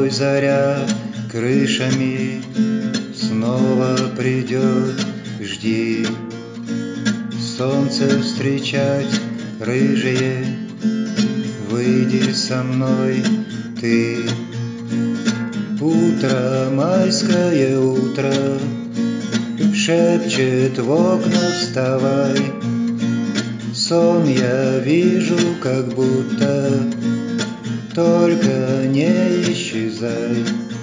домой заря крышами снова придет, жди. Солнце встречать рыжее, выйди со мной ты. Утро, майское утро, шепчет в окна вставай. Сон я вижу, как будто, только не исчезай.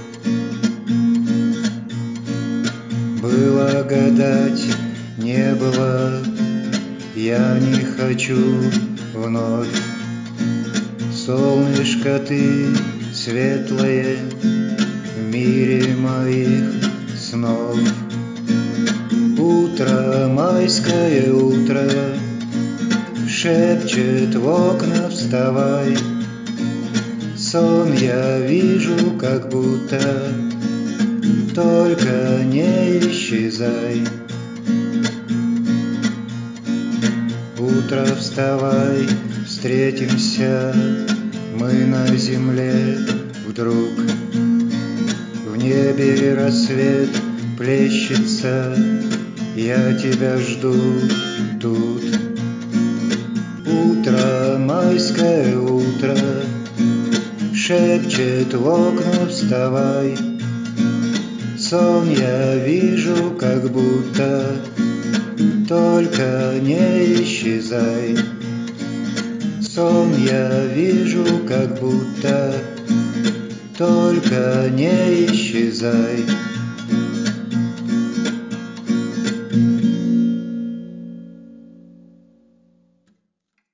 Было гадать, не было, я не хочу вновь. Солнышко ты светлое в мире моих снов. Утро, майское утро, шепчет в окна вставай. Сон я вижу, как будто, только не исчезай. Утро, вставай, встретимся мы на земле вдруг. В небе рассвет плещется, я тебя жду тут. Утро, майское утро, шепчет в окна вставай. Сон я вижу, как будто, только не исчезай. Сон я вижу, как будто, только не исчезай.